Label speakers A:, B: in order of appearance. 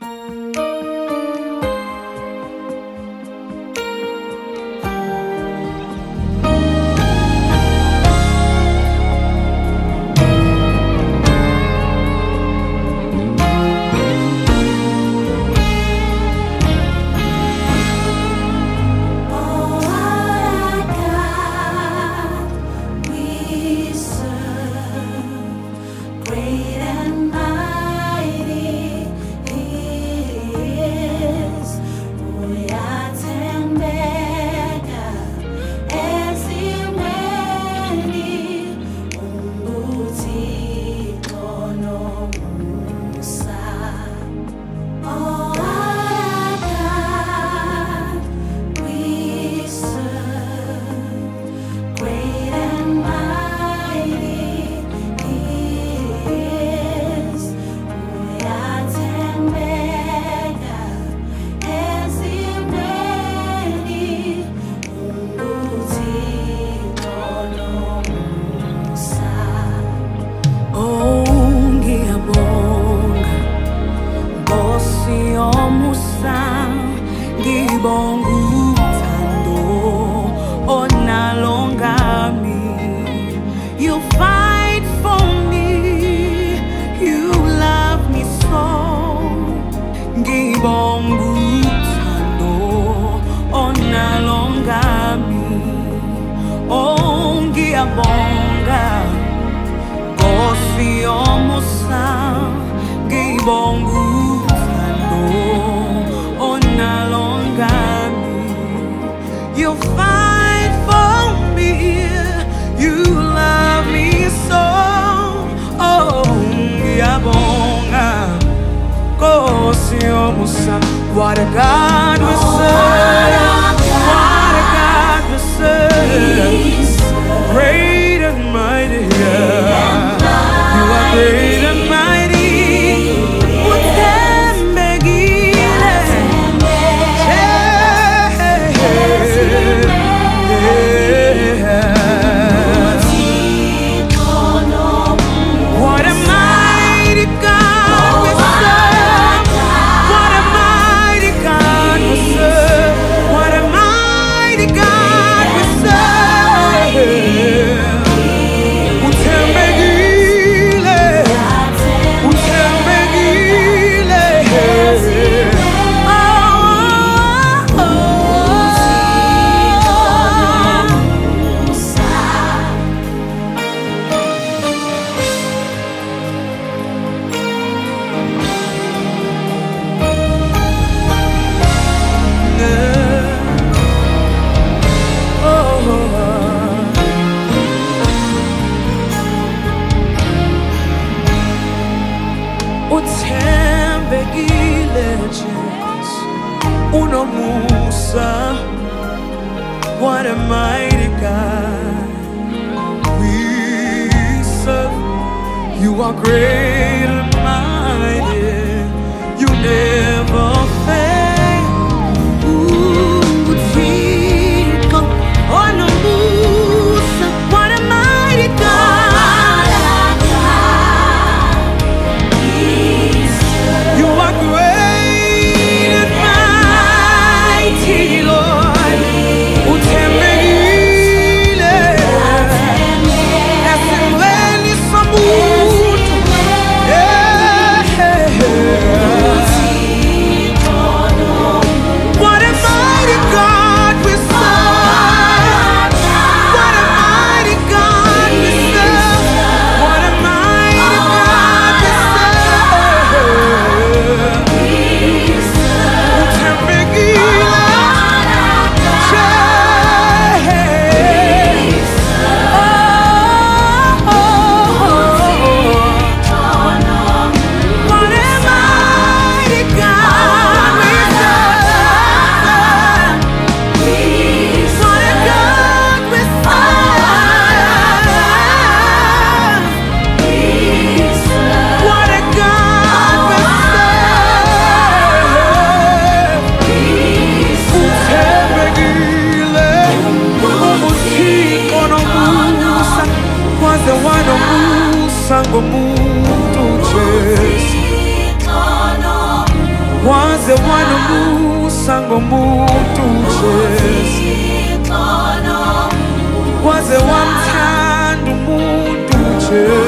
A: You fight for me, you love me so. Ngibonga uthando onalongami. Oh, ngiyabonga Nkosi yomusa. Ngibonga uthando onalongami. You fight for me, you love me so. Oh, ngiyabonga Nkosi yomusa. What a God we serve, what a God we serve. Great and mighty, you are great and mighty. What a mighty God we serve. You are great and mighty. You never fail. Utiko onomusa. What a mighty God we serve. You are great and mighty, Lord. Yeah. waze wanamusa ngomuntu Jesu waze wamthanda umuntu Jesu